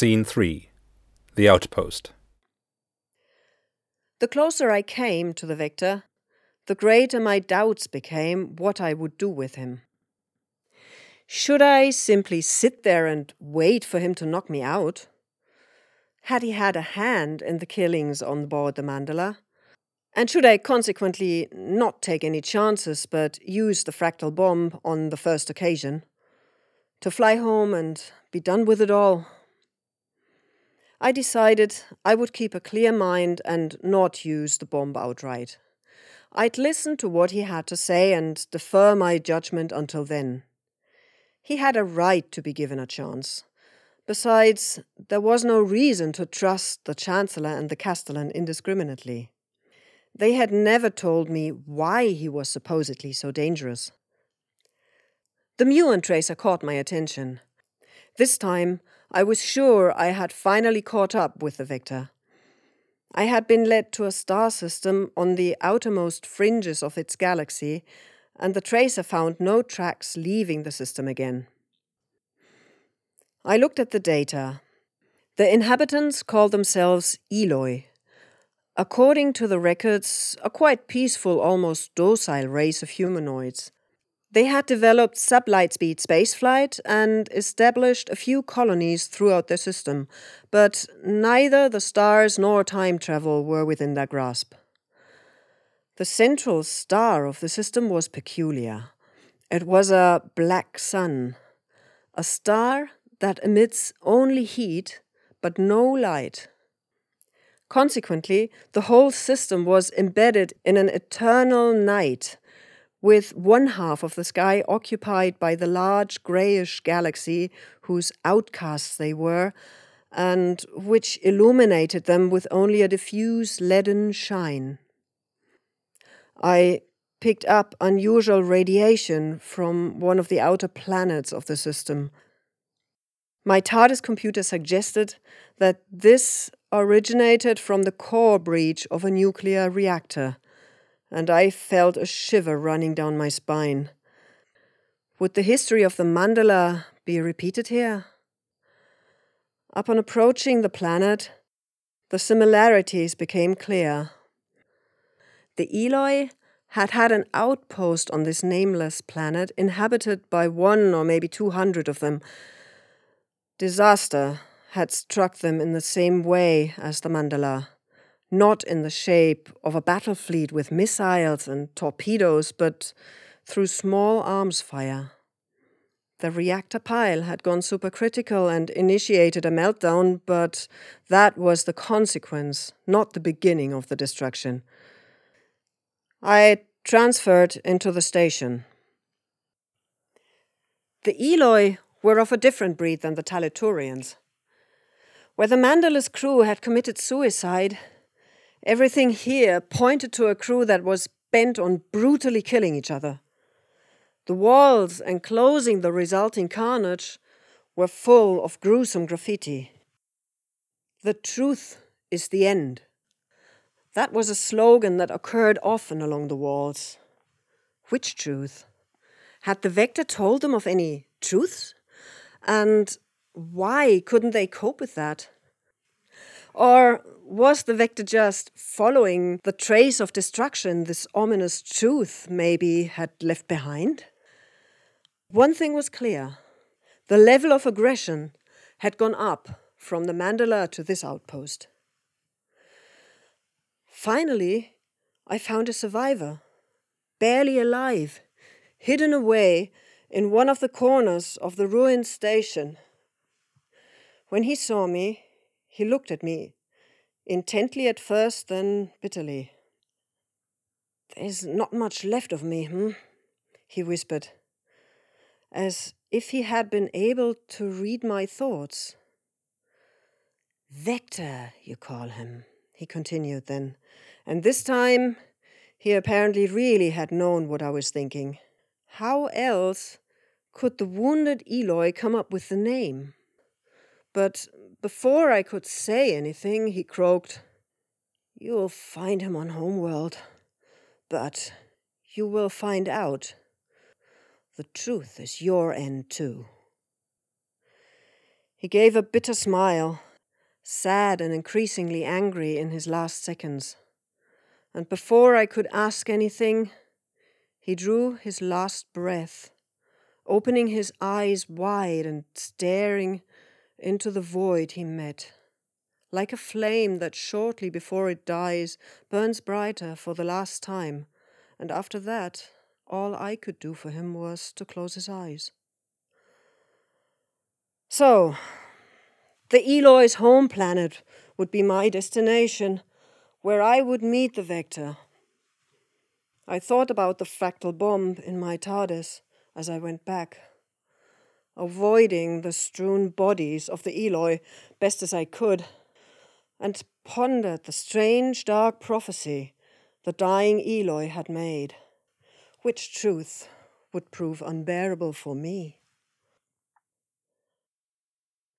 Scene 3. The Outpost. The closer I came to the Vector, the greater my doubts became what I would do with him. Should I simply sit there and wait for him to knock me out? Had he had a hand in the killings on board the Mandala? And should I consequently not take any chances but use the fractal bomb on the first occasion? To fly home and be done with it all? I decided I would keep a clear mind and not use the bomb outright. I'd listen to what he had to say and defer my judgment until then. He had a right to be given a chance. Besides, there was no reason to trust the Chancellor and the Castellan indiscriminately. They had never told me why he was supposedly so dangerous. The muon tracer caught my attention. This time, I was sure I had finally caught up with the Vector. I had been led to a star system on the outermost fringes of its galaxy, and the tracer found no tracks leaving the system again. I looked at the data. The inhabitants called themselves Eloi. According to the records, a quite peaceful, almost docile race of humanoids. They had developed sub-light-speed spaceflight and established a few colonies throughout their system, but neither the stars nor time travel were within their grasp. The central star of the system was peculiar. It was a black sun, a star that emits only heat but no light. Consequently, the whole system was embedded in an eternal night, with one half of the sky occupied by the large greyish galaxy whose outcasts they were, and which illuminated them with only a diffuse leaden shine. I picked up unusual radiation from one of the outer planets of the system. My TARDIS computer suggested that this originated from the core breach of a nuclear reactor, and I felt a shiver running down my spine. Would the history of the Mandala be repeated here? Upon approaching the planet, the similarities became clear. The Eloi had had an outpost on this nameless planet, inhabited by 100 or maybe 200 of them. Disaster had struck them in the same way as the Mandala. Not in the shape of a battle fleet with missiles and torpedoes, but through small arms fire. The reactor pile had gone supercritical and initiated a meltdown, but that was the consequence, not the beginning of the destruction. I transferred into the station. The Eloi were of a different breed than the Taliturians. Where the Mandala's crew had committed suicide, everything here pointed to a crew that was bent on brutally killing each other. The walls enclosing the resulting carnage were full of gruesome graffiti. "The truth is the end." That was a slogan that occurred often along the walls. Which truth? Had the Vector told them of any truths? And why couldn't they cope with that? Or was the Vector just following the trace of destruction this ominous truth maybe had left behind? One thing was clear. The level of aggression had gone up from the Mandala to this outpost. Finally, I found a survivor, barely alive, hidden away in one of the corners of the ruined station. When he saw me, he looked at me, intently at first, then bitterly. "There's not much left of me, he whispered, as if he had been able to read my thoughts. "Vector, you call him," he continued then, and this time he apparently really had known what I was thinking. How else could the wounded Eloi come up with the name? But before I could say anything, he croaked, "You'll find him on Homeworld, but you will find out. The truth is your end too." He gave a bitter smile, sad and increasingly angry in his last seconds. And before I could ask anything, he drew his last breath, opening his eyes wide and staring into the void he met, like a flame that shortly before it dies burns brighter for the last time, and after that, all I could do for him was to close his eyes. So, the Eloy's home planet would be my destination, where I would meet the Vector. I thought about the fractal bomb in my TARDIS as I went back, avoiding the strewn bodies of the Eloi best as I could, and pondered the strange dark prophecy the dying Eloi had made. Which truth would prove unbearable for me?